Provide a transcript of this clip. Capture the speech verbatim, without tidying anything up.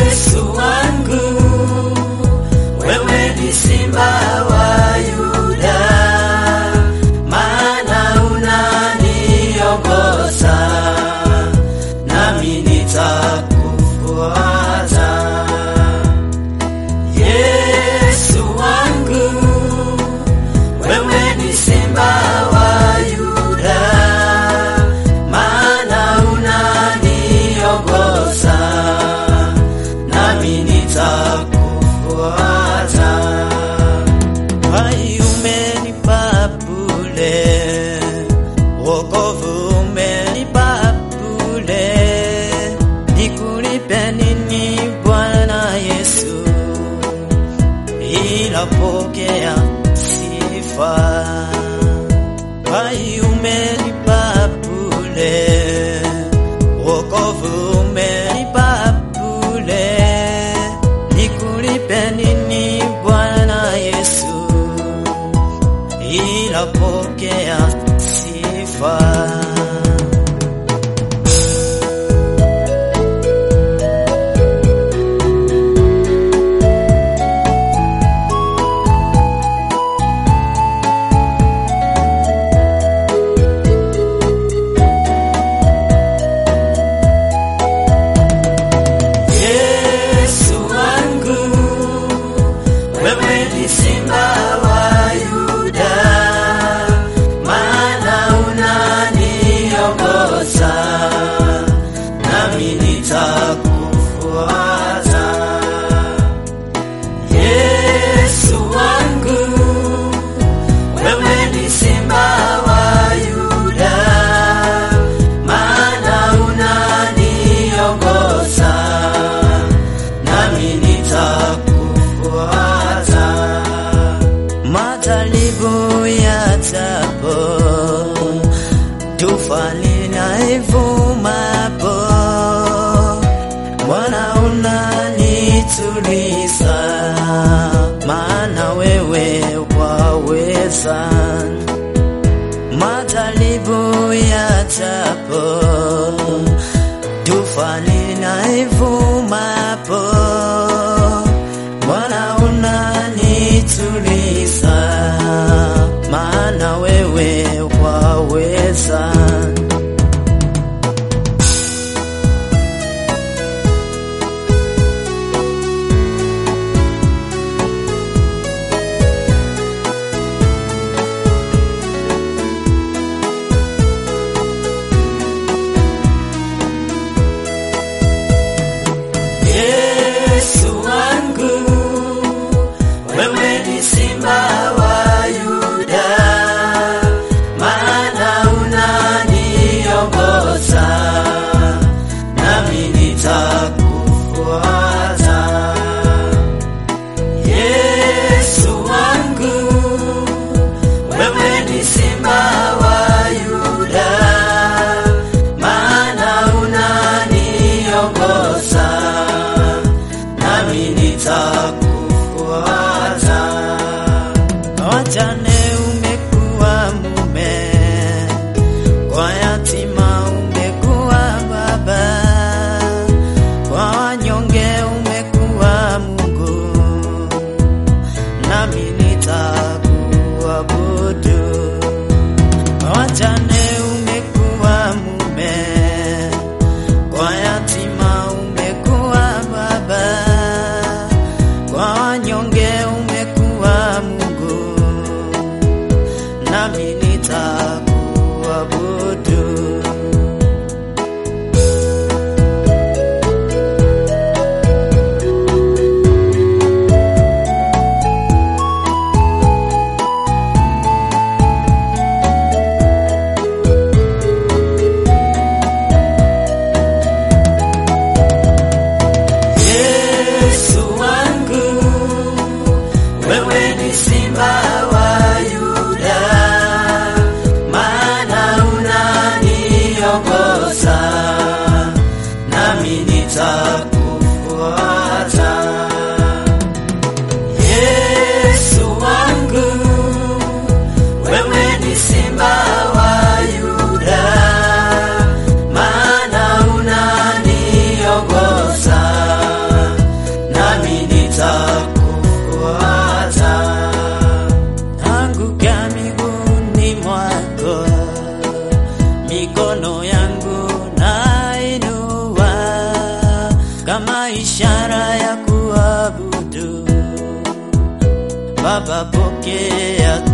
Yesu wangu, wewe ni simba wa Yuda, maana unaniongoza, nami nitakufuata. Yesu wangu, wewe ni simba wa Yuda, maana unaniongoza, nami nitakufuata. Hai umenipa bure, wokovu umenipa bure, nikulipe nini Bwana Yesu, ila pokea sifa. Hai umenipa bure, wokovu umenipa bure, nikulipe nini Bwana Yesu, ila pokea sifa. Majaribu yajapo, tufani na ivumapo, Bwana unanituliza, maana wewe waweza. Majaribu yajapo, tufani na ivumapo, Bwana unanituliza, maana wewe waweza. Yesu wangu, wewe ni simba wa Yuda, Baba pokea